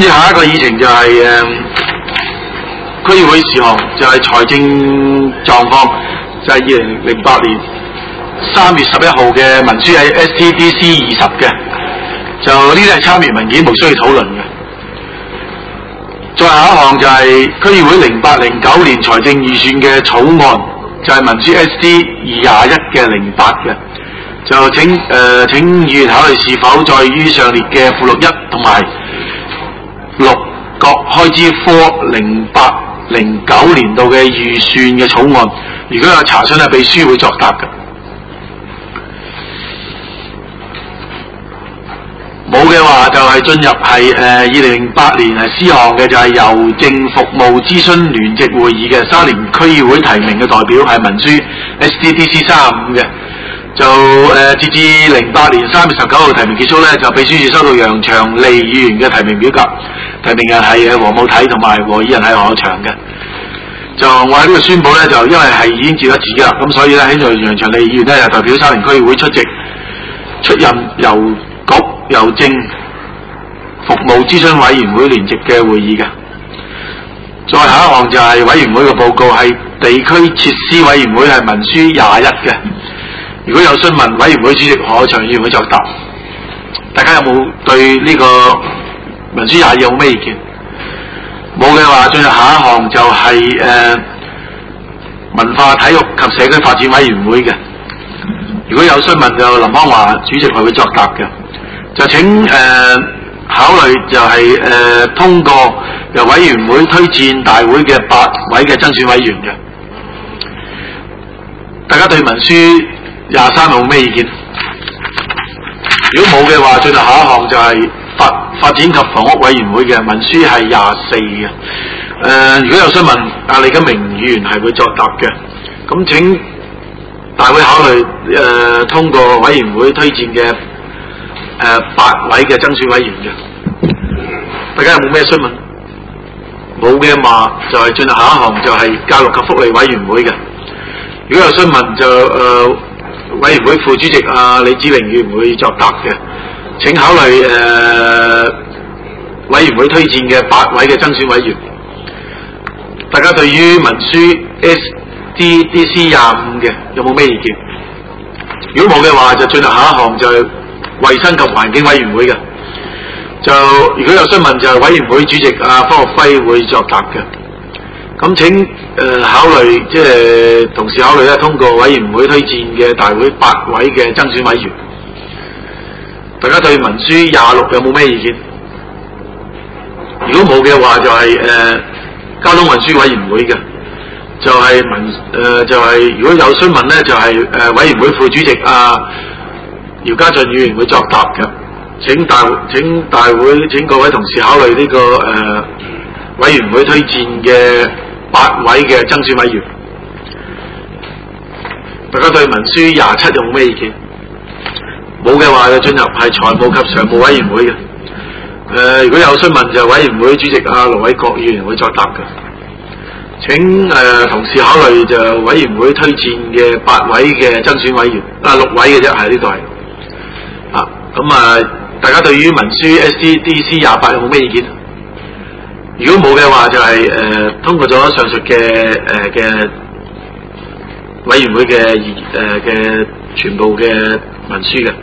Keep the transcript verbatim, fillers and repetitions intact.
住下一個議程就係、是、誒、呃、區議會事項，就係、是、財政狀況，就係二零零八年三月十一號嘅文書喺 S T D C 二十嘅，就呢啲係參閱文件，無需要討論嘅。再下一項就係區議會零八零九年財政預算嘅草案，就係、是、文書 S T 二廿一嘅零八嘅，就請誒、呃、請議員考慮是否在於上列嘅附錄一同埋六各開支科零八零九年度嘅預算嘅草案，如果有查詢咧，秘書會作答嘅。冇嘅話就係進入係誒二零零八年係司項嘅，就係郵政服務諮詢聯席會議嘅沙田區議會提名嘅代表係文書 S T D C 三十五嘅，就誒、呃、截至零八年三月十九號提名結束咧，就秘書處收到楊長利議員嘅提名表格，提名人係誒黃武體同埋和議人係何有祥嘅。就我喺呢度宣佈咧，就因為係已經截咗止噶啦，咁所以咧喺度楊長利議員咧就代表沙田區議會出席出任郵局郵政服務諮詢委員會聯席嘅會議嘅。再下一項就係委員會嘅報告，係地區設施委員會係文書廿一嘅。如果有詢問，委員會主席何有祥議員會作答。大家有冇對呢個文書廿二有咩意見？冇嘅話，進入下一項就係、是、誒、呃、文化體育及社區發展委員會嘅。如果有詢問，就林康華主席係會作答嘅。就請誒、呃、考慮就係、是、誒、呃、通過由委員會推薦大會嘅八位嘅增選委員嘅。大家對文書廿三有咩意見？如果冇嘅話，進入下一項就係發發展及房屋委員會嘅文書係廿四嘅。誒、呃，如果有詢問，阿李金明議員係會作答嘅。咁請大會考慮誒、呃、通過委員會推薦嘅誒八位嘅增選委員嘅。大家有冇咩詢問？冇嘅話，就係、是、進入下一項就係教育及福利委員會嘅。如果有詢問，就誒、呃、委員會副主席阿、啊、李子榮議員會作答嘅。請考慮誒、呃、委員會推薦嘅八位嘅增選委員。大家對於文書 S T D C 廿五嘅有冇咩意見？如果冇嘅話，就進入下一項就係衛生及環境委員會嘅。就如果有詢問，就係委員會主席阿、啊、方學輝會作答嘅。咁請誒、呃、考慮，即係同時考慮咧，通過委員會推薦嘅大會八位嘅增選委員。大家對文書廿六有冇咩意見？如果冇嘅話，就係、是、誒、呃、交通運輸委員會嘅，就係、是、文誒、呃、就係、是、如果有詢問咧，就係、是、誒、呃、委員會副主席阿姚家俊議員會作答嘅。請大請大會請各位同事考慮呢、這個誒、呃、委員會推薦嘅八位嘅增選委員。大家對文書廿七有冇咩意見？冇嘅話，就進入係財務及常務委員會嘅。誒、呃，如果有詢問，就委員會主席阿盧偉國議員會作答嘅。請誒、呃、同事考慮就委員會推薦嘅八位嘅增選委員，啊六位嘅啫，係呢度係。啊，咁啊，大家對於文書 S T D C 廿八有冇咩意見？如果冇嘅話，就係、是、誒、呃、通過咗上述嘅誒嘅委員會嘅誒嘅全部嘅文書嘅。